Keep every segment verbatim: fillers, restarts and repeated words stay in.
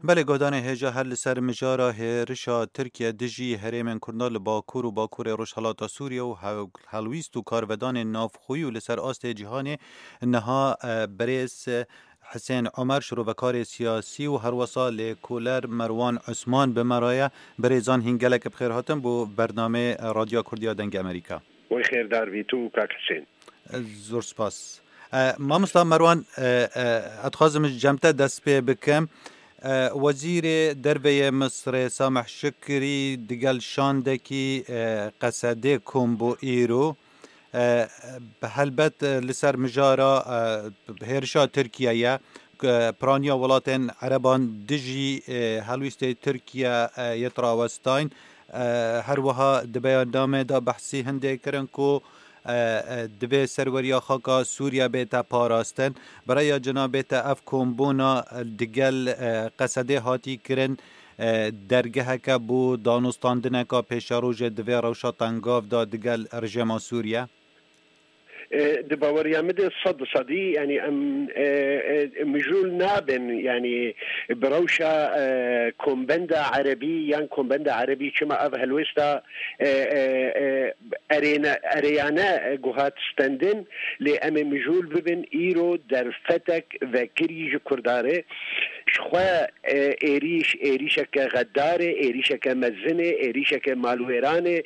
بله گودان هجا هر لسر مجارا هرشا ترکیه دجی هریمن کرنال باکور و باکور روش حالاتا سوریه و هلویست و کارودان نافخوی و لسر آست جهان نها بریس حسین عمر شروع وکار سیاسی و هر وصال کولر مروان عثمان به مرایه بریزان هنگلک بخیر هاتم بو برنامه رادیو کردیا دنگ امریکا و خیر دار بی تو کاک حسین زور سپاس ما مستم مروان اتخازم جمته دست پی بکم وزیر دربه مصر سامح شکری دگل شاندکی قصده کن بو ایرو به حلبت لسر مجارا هرشا ترکیه پرانیا ولاتن عربان دجی هلویست ترکیه یتراوستاین هر وها دبیان نامه دا بحثی هنده کرن کو دبی سروریا خاکا سوریا بیتا پاراستن برای جنابیتا اف کمبونا دگل قصده هاتی کرن درگه که بو دانستاندنه که پیشاروج دوی روشا تنگاف دا دگل رژیم سوریا دباوريا مدى صد صدي يعني ام مجول نابن يعني بروشا كومبندا عربي يعني كومبندا عربي كما اب هلوستا ارينا اريانا جوهات ستندن لام مجول ببن ايرو در فتك ذكري كرداره شخوا ايريش ايريشك غداره ايريشك مزنه ايريشك مالويرانه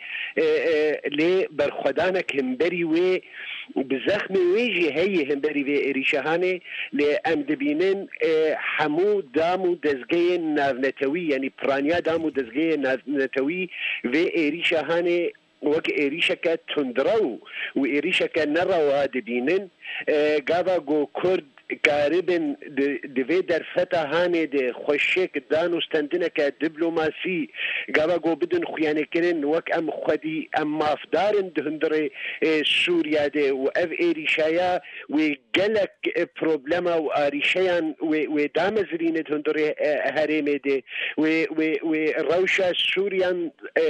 لي برخدانك همبري وي بزخم ویجی هی هنبری و ایریشهانه لام دبینن حمو دامو دزگه ناونتوی یعنی پرانیا دامو دزگه ناونتوی و ایریشهانه وک ایریشکه تندرو و ایریشکه نروا دبینن گاوا گو کرد قاربن دوی در فتح هانه ده خوشک دانستندنه که دیپلماسی گاوا گو بدن خیانه کرن وک ام خودی ام مافدارن دهندر سوریا ده و اف ایریشایا و گلک پروبلما و آریشیان و دامزرین دهندر هرمه ده و روشا سوریان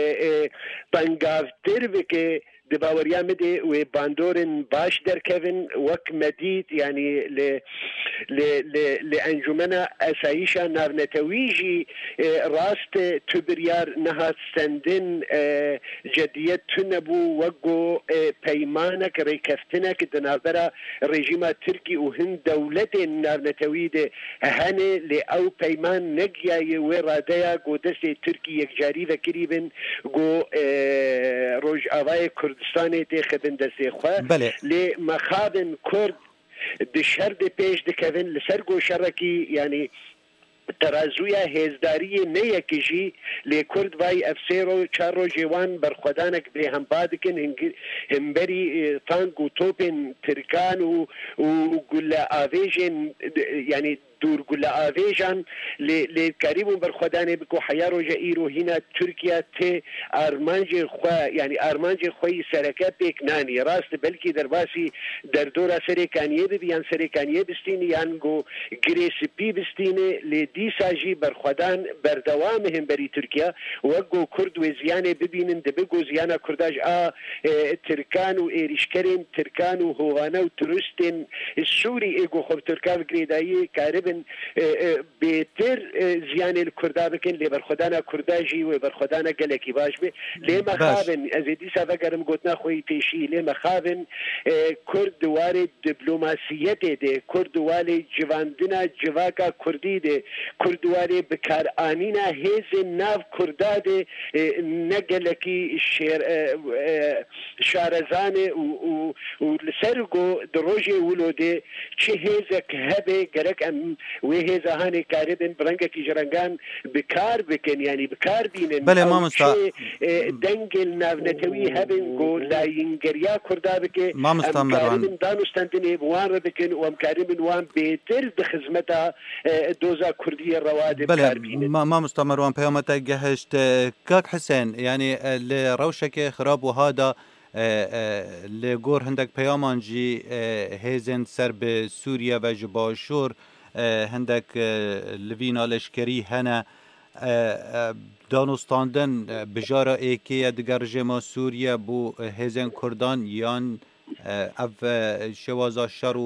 بنگافتر وکه دباوریا مده و باندورن باش در کevin وک مدید یعنی ل ل ل لانجمنا اسایشا نارنتویجی راست تبریار نهات سندن جدیت تنبو وگو پیمانک ریکفتنک دنابرا رژیم ترکی و هند دولت نارنتوید هنه ل او پیمان نگیای و رادیا گو دست ترکی یک جاری و کریبن گو روج آوای کردستان تخدن دسته خواه بله. لی مخابن کرد دشهر ده پیش دکوین لسرگو شرکی یعنی ترازویا هزداری نه کشی لی کرد وای افسرو چارو جوان برخدانک به هم بادکن همبری تانگ و توپن ترکان و گل آویجن یعنی دور گل آویجان لی قریبون برخدانه بکو حیارو جایرو هینا ترکیه ته آرمانج خوا یعنی آرمانج خوی سرکه پیکنانی راست بلکی در باسی در دورا سرکانیه بیان سرکانیه بستینی یان گو گریسپی بستینه لی دیساجی برخدان بردوام هم بری ترکیه وگو کرد و زیانه ببینن دبگو زیانه کرداج آ ترکان و ایریشکرین ترکان و هوانه و ترستین سوری ایگو خوب ترکاو گریدایی کاربن بهتر زیان الکردا بکن لی برخدانا کرداجی و برخدانا گلکی باش به لی مخابن از دیسا وگرم گوتنا خوی پیشی لی مخابن کرد دوار دیپلماسیت ده کرد دوار جواندنا جواکا کردی ده کرد دوار بکار آنینا هیز ناف کردا ده نگلکی شیر شارزانه و لسرگو دروجه ولو ده چه هیزک هبه گرک ام و هیزا هانی کاربن برنگه کی جرنگان بکار بکن یعنی بکار بینن بله ما مستا دنگل ناونتوی هبن گو لاینگریا کردا بکه ما مستا مروان دانستندنی بوان بکن و ام کاربن وان بهتر بخدمتا دوزا کردی رواد بکار بینن ما ما مستا مروان پیامتا گهشت کاک حسین یعنی لروشک خراب و هادا لگور هندک پیامان جی هیزن سر به سوریا و جباشور هندک لوینا لشکری هنه دانستاندن بجارا ایکی دگر رژیم سوریه بو هیزن کردان یان اف شوازا شر و برخدان و شر پارتیزانی بردوام به.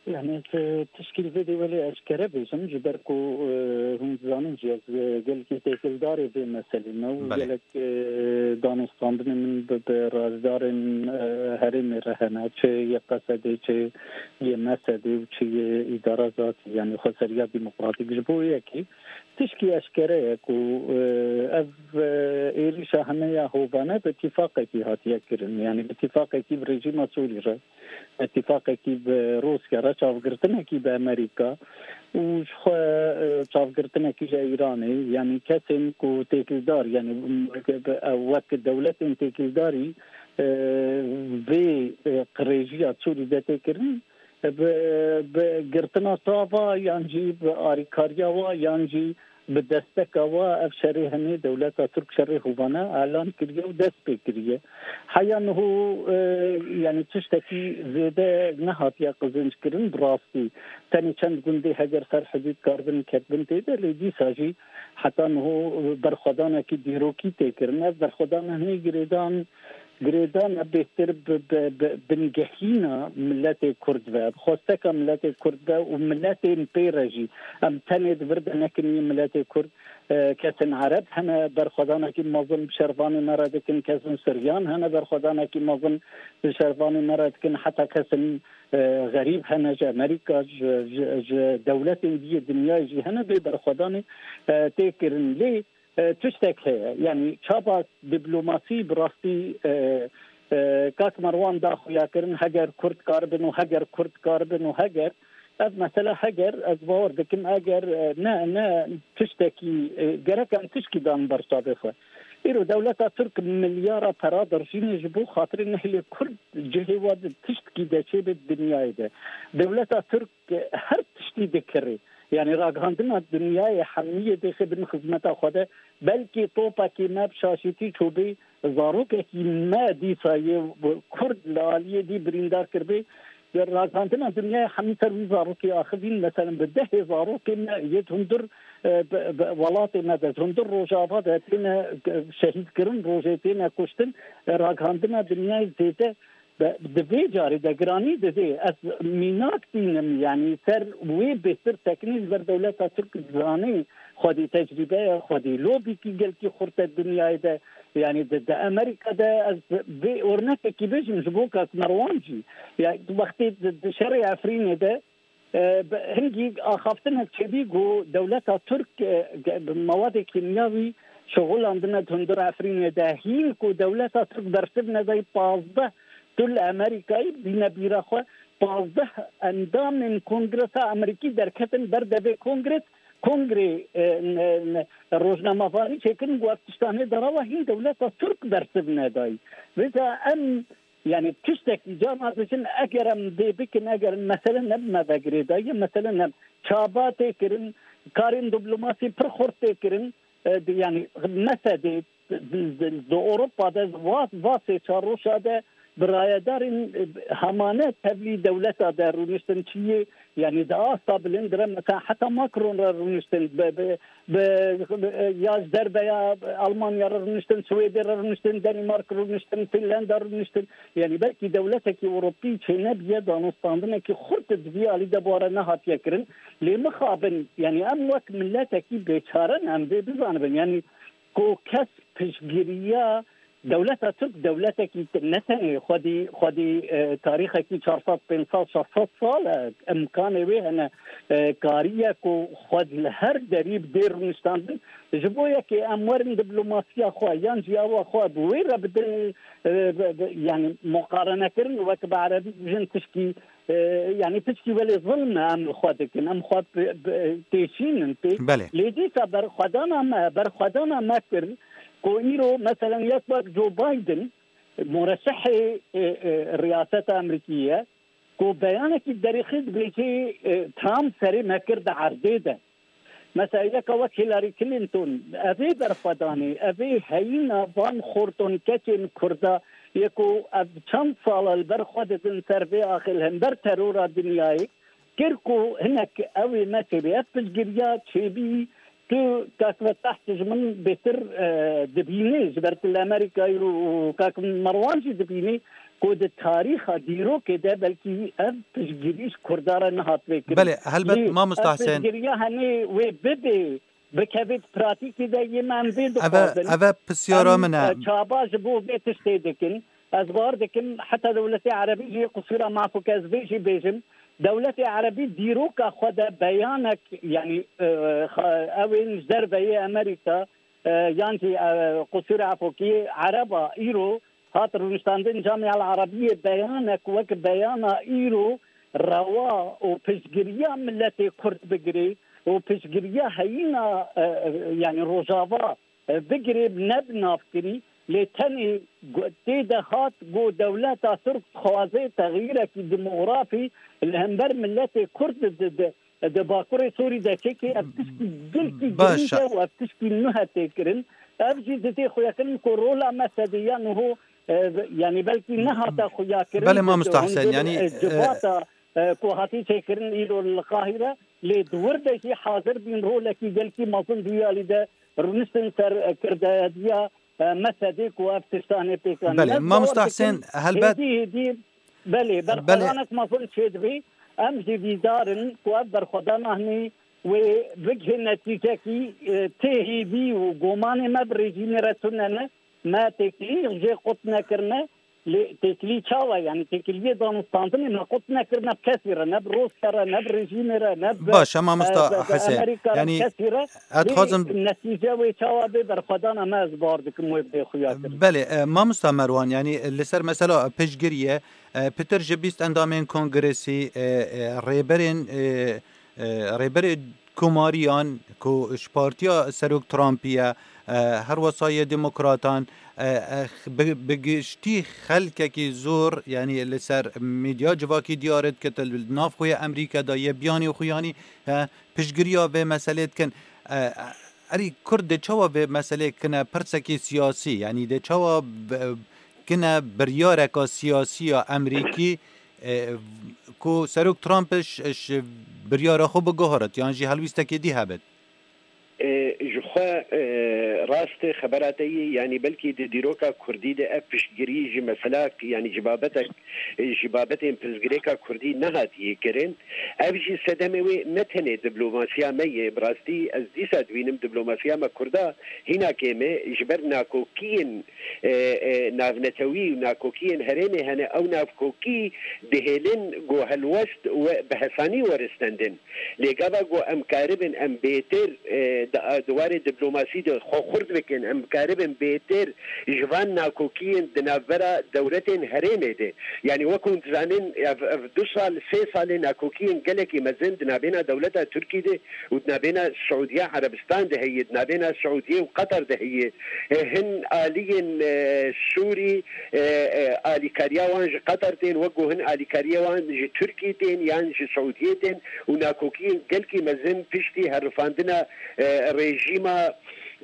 يعني تشكيل فيديو ولا أشكره بيجم جبركو هم زانين جيز قال كي تيكل داري في مسألة وقالك دانستان من برازدار هرم رهنا شيء يقصد شيء يمسد وشيء إدارة ذات يعني خسرية ديمقراطية جبوية كي تشكي أشكره كو أف إيريشا هنيا هوبانا باتفاقي كي هاتيا كرن يعني باتفاقي كي بريجيم سوري اتفاقي كي بروسيا چاوگرتنه کی به امریکا و چاوگرتنه کی جا ایرانی یعنی کسیم کو تکیدار یعنی وقت دولت تکیداری و قریجی اتسوری دته کرن به گرتنا صافا یعنی به آریکاریا و یعنی به دستک و افشاری همی دولت ترک شری خوبانه اعلان کریه و دست بکریه حیان هو یعنی تشتکی زیده نهاتیا قزنج کرن براستی تانی چند گنده هگر سر حدود کاربن کتبن تیده لیدی ساجی حتی هو برخودانه کی دیروکی تکرن برخودانه همی گریدان گریدان بهتر بنجحینا ملت کرد و خواستک ملت کرد و ملت پیرجی ام تنید ورد نکنی ملت کرد کسن عرب هنه برخودانه کی مازن بشرفانی مرد کن کسن سریان هنه برخودانه کی مازن بشرفانی مرد کن حتی کسن غریب هنه جا امریکا دولت دی دنیای جی هنه بی برخودانه تکرن لی تشتك هي يعني شابك دبلوماسي براستي كاك مروان داخو ياكرن هجر كرد كاربن وهجر كرد كاربن وهجر از مثلا هجر از باور دكم هجر نا نا تشتكي جرك ان تشكي دان برصابخه إيرو دولة ترك مليار برادر جين جبو خاطر نحل كرد جهواد تشتكي دا شيء بالدنيا ده دولة ترك هر تشتي ذكري يعني راغاندنا الدنيا حمية داخل بن خدمتها خده بلكي طوبا كي ما بشاشتي شوبي زاروك كي ما دي سايه كرد لاليه دي بريندار كربي راغاندنا الدنيا حمية تروي زاروكي آخذين مثلا بده زاروك ما يتهندر ولاطي ما تهندر روجابا داتنا شهيد كرن روجاتنا كشتن راغاندنا الدنيا زيته دفي جاري دقراني دفي از ميناك دينم يعني سر وي بهتر تكنيز بر دولة ترك زاني خودي تجربة خودي لوبي كي قل كي خورت الدنيا ده يعني ده أمريكا ده از بي ورنك كي بيج مجبوك از مروانجي يعني وقتي شرع عفرين ده هنجي أخافتنها تشبي جو دولة ترك مواد كيميائي شغل عندنا تندر عفرين ده هين كو دولة ترك برسبنا زي بازده كل أمريكاي بنا بيراخوا بازده اندام من كونغرس أمريكي دركتن برده به كونغرس كونغري روزنامه فاري شكل قواتشتانه دراوه هين دولة ترك برسبنا داي وإذا أم يعني تشتك جامعة عشان أجرم دي بكن أجرم مثلا نب ما بقري داي مثلا نب شابات كرن كارين دبلوماسي برخورت كرن يعني مثلا دي أوروبا ده واس واسي شاروشا ده برایدارین همانه تبلی دولت در رونشتن چیه یعنی دا استابلین درم مثلا حتی ماکرون را رونشتن ب ب یاز دربه یا آلمانیا را رونشتن سوئد را رونشتن دانمارک رونشتن فنلند را رونشتن یعنی بلکی دولت کی اروپی چنه بیه دانستاندنه کی خورد دیالی دباره نهات یکرن لمخابن یعنی ام وقت ملت کی بیچارن هم به بزنن یعنی کو کس پشگیریا دولة ترك دولتك نتني خدي خدي تاريخك چهارصد پنجصد ششصد سال امكان به انا كاريه كو خد لهر دريب دير نشتاند جبويا كي امور دبلوماسيه خو ينجي او خو بوير بدل يعني مقارنه كرن وقت بعربي جن تشكي يعني تشكي ولا ظلم ام خدك ام خد تيشين انت ليدي صبر خدانا ما بر خدانا ما كر كويرو مثلا يسبق جو بايدن مرشح الرئاسة الأمريكية كو بيانك الدريخي بيجي ترامب سري مكر دا عرضي ده مثلا يكا هيلاري كلينتون أبي برفضاني أبي هينا بان خورتون كتن كردا يكو أب چند سال البرخوادتن سربي آخلهم بر ترورا دنياي كيركو هناك أوي ما تبي أفجريات شبي تو كاك تحت من بيتر دبيني جبرت الامريكا وكاك مروان جي دبيني كود التاريخ ديرو كده بلكي أب تشجريش كردارة نهات بكري بله هلبت ما مستحسن تشجريها هني وبدي بكبت براتيكي ده يمان بيدو أبا أبا بسيارة منها شاباج بو بيت استيدكن أزبار دكن حتى دولتي عربية قصيرة مع فكاز بيجي بيجم دولتي عربي ديروكا خدا بيانك يعني أوين زربية أمريكا يعني قصيرة عفوكي عربة إيرو هات رونستاندين جامعة العربية بيانك وك بيانا إيرو روا وبشجريا ملتي كرد بجري وبشجريا هينا يعني روجافا بجري بنبنا فكري لتني تيدا هات جو دولتا صرف خوازي تغييرك ديموغرافي الهمبر ملتي كرد دباكوري سوري دا تشيكي أبتشكي جلكي جريجة وأبتشكي نها تكرن أبجي دتي خويا كرن كورولا مساديا نهو يعني بلكي نها تا خويا كرن بل ما مستحسن يعني جباتا كوهاتي تكرن إلو القاهرة لدور دا شي حاضر بين رولكي جلكي مظن ديالي دا رنستن سر كرداديا مساديك وأبتشتاني بيكان بل ما مستحسن هل بات هدي هدي بلي برقرانك مظن شدبي أمجي بدارن وأبر خدانا هني وبجه النتيجة كي تهي بي وقوماني ما بريجيني رسولنا ما تكلي غجي قطنا كرنا تكلي شاوة يعني تكلي دانستانتني ما قطنا كرنا بكثيرا نب روسكرا نب ريجينيرا نب باشا ما مستحسن يعني أتخذم النتيجة وشاوة ببر خدانا ما زباردك مويبدي خياتر بله ما مستمروان يعني اللي سر مثلا بشجرية بتر جبيست اندامين كونغرسي ريبرين ريبرين كوماريان كو شبارتيا سروك ترامبيا هر وصايا ديمقراطان بگشتی خلک کی زور يعني لسر ميديا جواكي ديارت كتل ناف خويا امريكا دا يبياني وخياني پشگريا به مسئله کن اري كرد چوا به مسئله کنه پرسکی سیاسی يعني ده چوا کنه بریارکا سیاسی امریکی کو سروک ترامپش بریارا خوب گهارت يعني جي هلويستك دي هبت جخوا راست خبراتي يعني بلكي دي ديروكا كردي ده افش جريج مثلا يعني جبابتك جبابتين بزغريكا كردي نهاتي كرين افشي سدموي نتني دبلوماسيا مي براستي از دي سادوينم دبلوماسيا ما كردا هنا كيمه جبرنا كوكين نافنتوي وناكوكين هريني هنا او نافكوكي دهلن جو هالوست وبحساني ورستندن لقابا جو ام كاربن ام بيتر دوار دبلوماسي ده خورد بكن ام كاربن بيتر جوان ناكوكين دنافرا دولتين هريني ده يعني وكون زانين دو سال سي سال ناكوكين قالك مزن دنابينا دولتها تركي ده ودنابينا السعودية عربستان ده هي دنابينا السعودية وقطر ده هي هن آليين سوري آلي كاريوان قطر تين وقو هن آلي كاريوان جي تركي تين يعني جي سعودية تين وناكوكين قالك مزن فشتي هرفاندنا ريجيما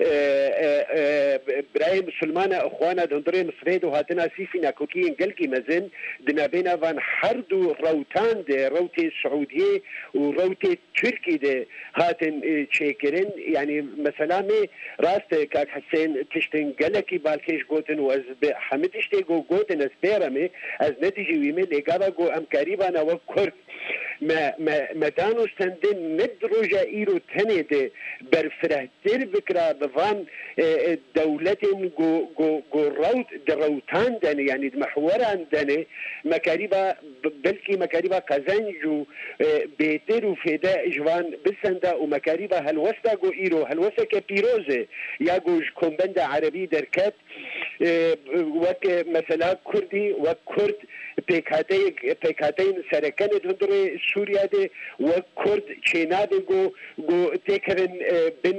برايم سلمانة اخوانا دندري مصريد وهاتنا سيفي ناكوكين قلقي مزن دنابينا فان حردو روتان دي روتي السعودية وروتي تركي دي هاتن تشيكرين يعني مثلا مي راست كاك حسين تشتن قلقي بالكيش قوتن واز حمدش تيقو قوتن اسبيرمي از نتيجي ويمي لقابا قو ام كاريبانا وكورت ما ما ما دانو سندن ندرجة إيرو تاني ده برفرهتر بكرة بفان دولتين جو جو جو روت دروتان دني يعني محوران دني مكاريبا بلكي مكاريبا قزنجو بيتر وفدا جوان بسندا ومكاريبا هالوستا جو إيرو هالوستا كبيروزة يا جو كومبندا عربي دركات وك مثلا كردي وكرد پیکاتی پیکاتین سرکن دندره سوریا ده و کرد چینا ده گو گو تکرن بن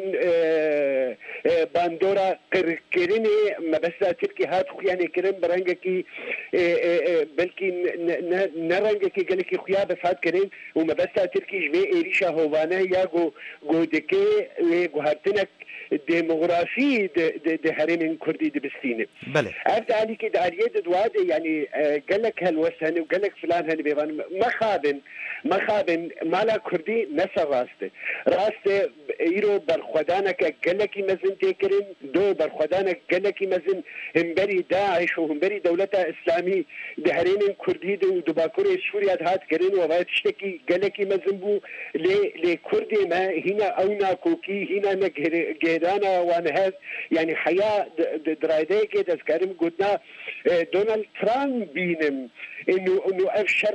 باندورا کرکرینی مبسا ترکی هات خویانی کرن برنگ کی بلکی نرنگ کی گلی کی خویا بسات کرن و مبسا ترکی جوی ایریشا هوانه یا گو گو دکی و گو هرتنک ديموغرافي ده هرم كردي دبستينه بله عبد علي كده عليه دواد يعني قال لك هالوسهن وقال لك فلان هني بيبان ما خابن ما خابن مالا كردي نسا راسته راسته ايرو برخدانك قال لك مزن تكرن دو برخدانك قال لك مزن همبري داعش وهمبري دولتها اسلامي ده هرم كردي دو دباكوري سوريا هات كرن وبايت تشتكي قال لك مزن بو لكردي ما هنا اونا كوكي هنا نجهرانا وانا هذا يعني حياة درايدي كده تذكرم قلنا دونالد ترامب بينم انه انه افشر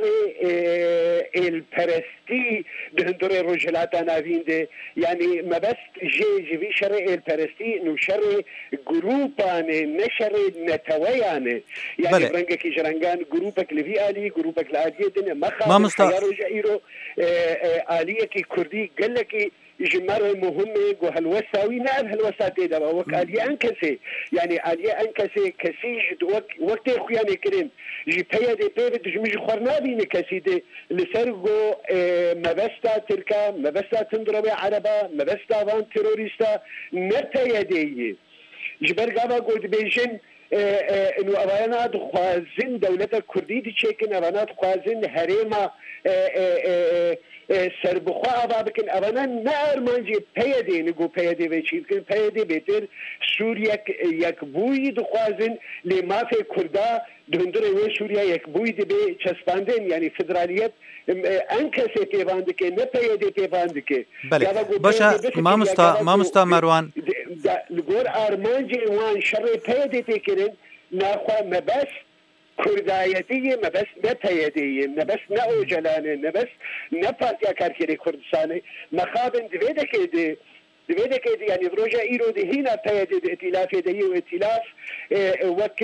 البرستي دهندر رجلات انا فين يعني ما بس جي جي في شر البرستي انه شر جروبان نشر نتويان يعني برنجك جرانجان جروبك لفي الي جروبك العاديه ما خا خيارو جايرو اليه كي كردي قال لك جمار مهمة وهالوساوي نعم هالوساتي ده وكالية أنكسي يعني آلية أنكسي كسي وقت وقت خوياني كرين جي بيا دي بيبت جمج خورنابي نكسي دي لسرقو اه مبستا تركا مبستا تندربي عربا مبستا وان تيروريستا نبتا يدي جبر قابا قود بيجن اه اه انو ابانا دخوازن دولة كردي دي چيكن ابانا دخوازن هريما اه سربخوا آبا بکن اونا نه ارمانجی پیاده نگو پیاده ویچید کن پیاده بهتر سوریا یک بوی دخوازن لمافه کردا دهندر و سوریا یک بوی دی به چسباندن یعنی فدرالیت انکسی پیوانده که نه پیاده پیوانده که بله باشه ما مستا ما مستا مروان لگور ارمانجی وان شر پیاده تکرن نخوا مبس کردایتیه ما بس نه پیادیه نه بس نه اوجلانه نه بس نه پارتیا کارکری کردستانه مخابن دویده که دی دویده که دی یعنی روژا ایرو دی هینا پیاده دی ائتلافی دی و ائتلاف وک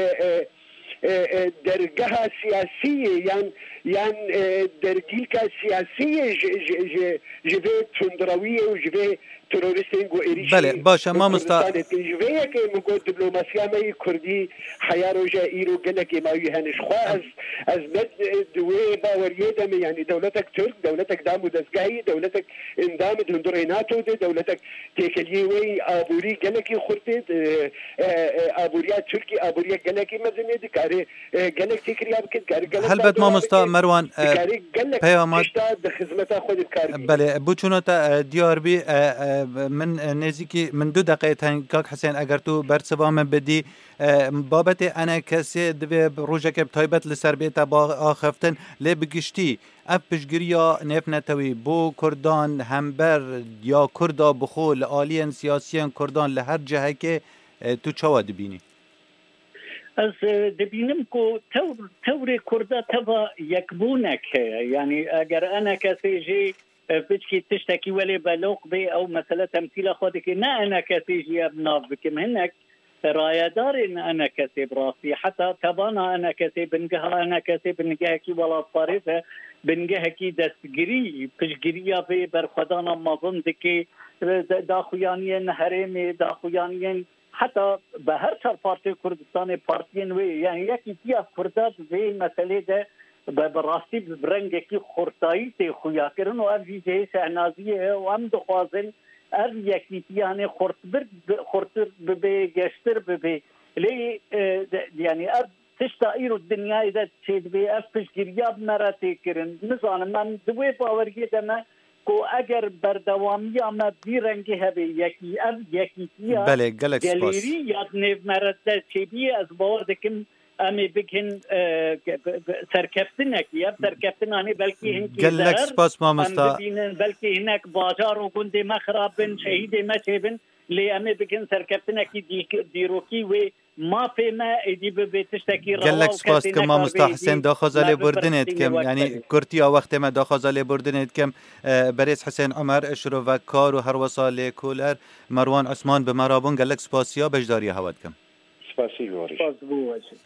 درگاه سیاسیه یان یان درگیلکا سیاسیه جوه تندرویه و جوه تروریستین گو ایریشی بله باشه ما مستا جوه که مگو دیپلماسیا می کردی حیارو جا ایرو گلک ماوی هنش خواه از از مد دوی باوریه دم یعنی دولتک ترک دولتک دامو دزگاهی دولتک اندام دندر ناتو ده دولتک تکلیه وی آبوری گلکی خورده آبوریا ترکی آبوریا گلکی مزنه دی کاری گلک تکریا بکد کاری گلک هلبت ما مستا مروان پیامات د خدمت خود کار بله بوچونو تا دیار بی من نزیکی من دو دقیقه تن کاک حسین اگر تو برسوا من بدی بابت انا کسی دوی روژه که تایبت لسر بیتا با آخفتن لی بگشتی اف پشگریا نیف نتوی بو کردان همبر یا کردا بخو لآلین سیاسیان کردان لهر جهه که تو چوا دبینی؟ از دبینم که تور تور کردا توا یکبونک یعنی اگر انا کسی جی بتشكي تشتكي ولا بلوق بي او مثلا تمثيل خودك نا انا كسي جي ابناف بكم هناك رايدار ان انا كسي براسي حتى تبانا انا كسي بنجها انا كسي بنجهكي ولا صارفه بنجهكي دستگري پشگريا بي برخدانا مظن دكي داخويانين هرمي داخويانين حتى بهر چار پارتي كردستان پارتين وي يعني يكي تيا كردات زي مسألة ده براستی برنگی خورتایی تی خویا کردن و افجی جه سعنازیه و هم دخوازن اف یکی یعنی خورت بر خورتر ببی گشتر ببی لی یعنی اف تشتا ایرو دنیا ایده چید بی اف پشگیریاب مراتی کردن نزانم من دوی باورگی دمه کو اگر بردوامی اما بی رنگی هبی یکی اف یکی تیا بله گلک سپاس گلیری یاد نیو مرده چی بی از باور دکم امی بکن سرکفتنک یا سرکفتنانی بلکی هنکی گلک سپاس ما مستا بلکی هنک بازار و گنده مخرابن شهید مچبن لی امی بکن سرکفتنکی دیروکی و ما فيما ادي بتشتكي قال لك سباس كم ما مستحسن داخل بردنت كم يعني كرتيا وقت ما داخل بردنت كم بريس حسين عمر اشرو و کار و هر وصال کولر مروان عثمان بمرابون قال لك سپاسيا بجداري هواد كم سپاسی گوارش